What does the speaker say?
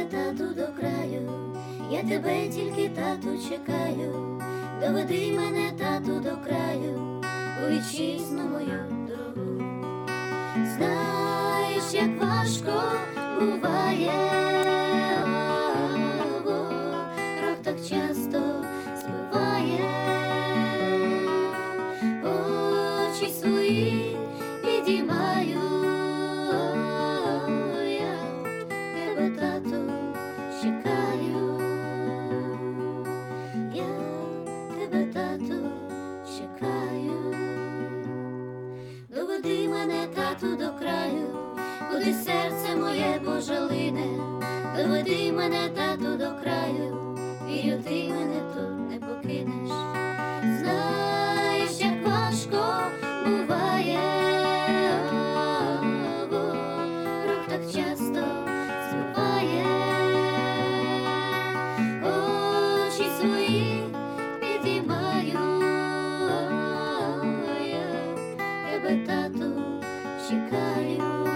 тату, до краю, я тебе тільки, тату, чекаю. Доведи мене, тату, до краю, у вітчизну мою дорогу. Знаєш, як важко буває, ворог так часто збиває, очі свої підіймаю, я тебе, тату, чекаю, я тебе, тату, чекаю. Доведи мене, тату, до краю, куди серце моє пожалине. Доведи мене, тату, до краю, вірю, ти мене тут не покинеш. Знаєш, як важко буває, ворог так часто збиває, очі свої підіймаю, я тебе, тату, чекаю.